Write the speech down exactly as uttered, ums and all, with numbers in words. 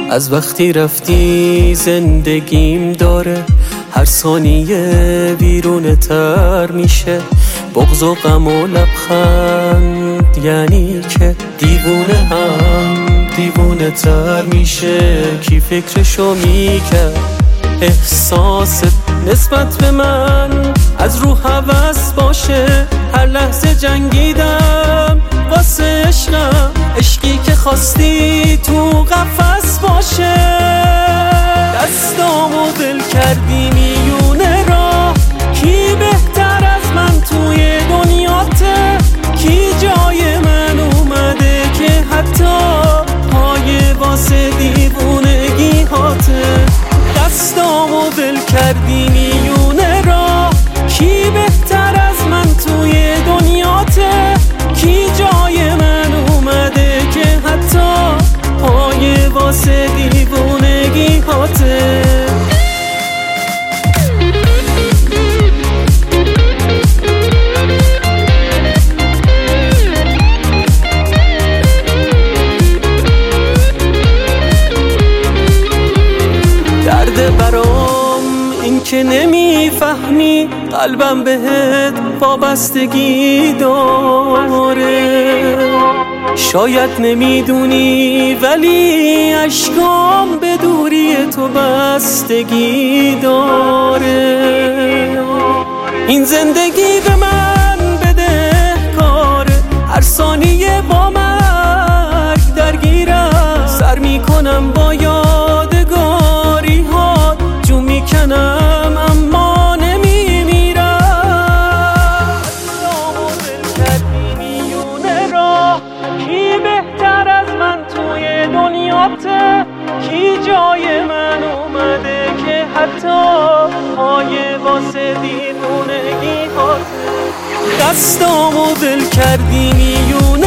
از وقتی رفتی زندگیم داره هر ثانیه بیرون تر میشه، بغض و غم و لبخند یعنی که دیوونه هم دیوونه تر میشه. کی فکرشو میکرد احساست نسبت به من از رو هوس باشه؟ هر لحظه جنگیدم واسه عشقم، عشقی که خواستی تو قفس باشه. دستامو ول کردی میونه راه، کی بهتر از من توی دنیاته؟ کی جای من اومده که حتی پای واسه دیوونگی هاته؟ دستامو ول کردی میونه راه، کی بهتر از من توی دنیاته؟ کی جای من اومده که حتی پای واسه دیوونگی هاته؟ درد برام این که نمیفهمی قلبم بهت وابستگی داره. شاید نمیدونی ولی اشکام به دوری تو بستگی داره. این زندگی به من بده کاره، هر ثانیه با مرگ درگیرم. سر میکنم با یادگاری ها، جو میکنم اما نمیمیرم. دستامو ول کردی میونه راه، کی بهتر از من توی دنیاته؟ کی جای من اومده که حتی پای واسه دیوونگی هاته؟ دستامو ول کردی میونه